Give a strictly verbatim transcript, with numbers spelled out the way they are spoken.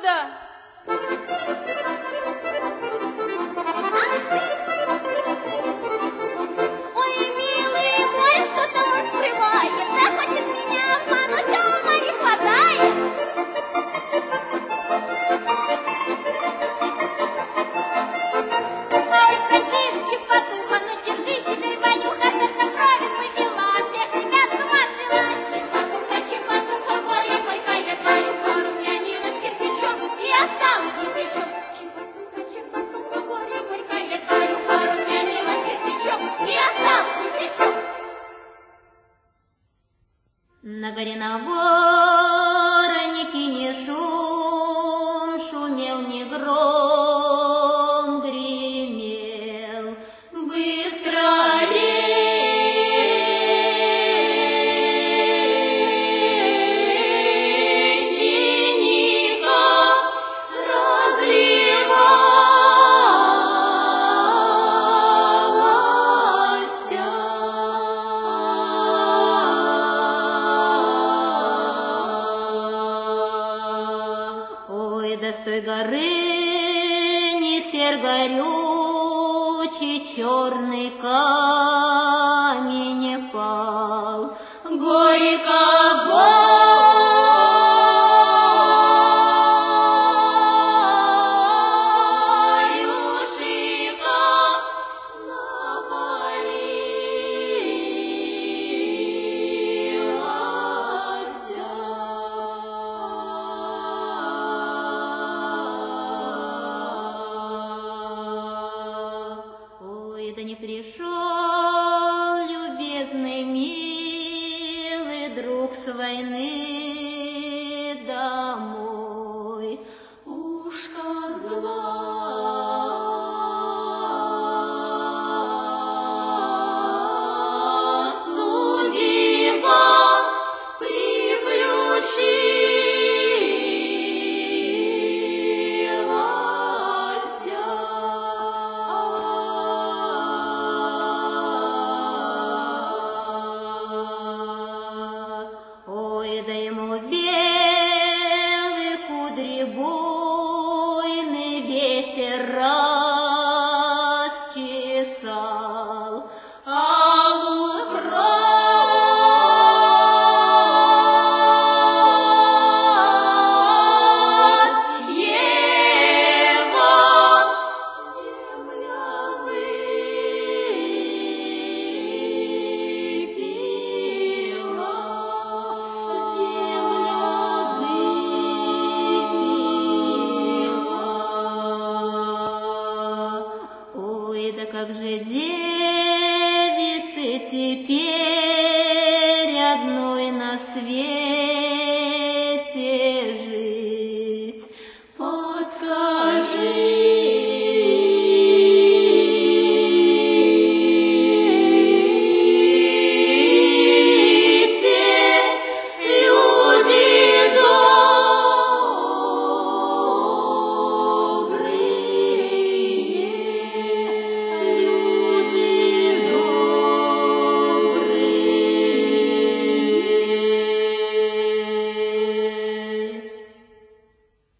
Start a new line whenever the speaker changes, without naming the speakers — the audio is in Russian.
куда?
Ой, милый мой, что-то он скрывает, да хочет меня обмануть, а ума не хватает. Ой, братишчик, потуха, ну держи теперь, Ванюха, только крови повела, всех ребят с ума свела. Чепатуха, чепатуха, горе горькая, горюха румянилась кирпичом и осталась ни при чем. Чепатуха, чепатуха, горе горькая, горюха румянилась кирпичом и осталась ни при чем. На горе на горнике не шум, шумел не гром, гремел быстро реченька разливалась. Ой, да с той горы не сер горючий черный камень пал. Горько, горюшика навалилась. Ой, да не пришел любезный, милый друг с войны домой. Уж как зла судьба приключилась. Ой, да ему белые кудри буйный ветер расчесал, алую кровь его земля выпила, земля выпила. Ой, да как же девицы теперь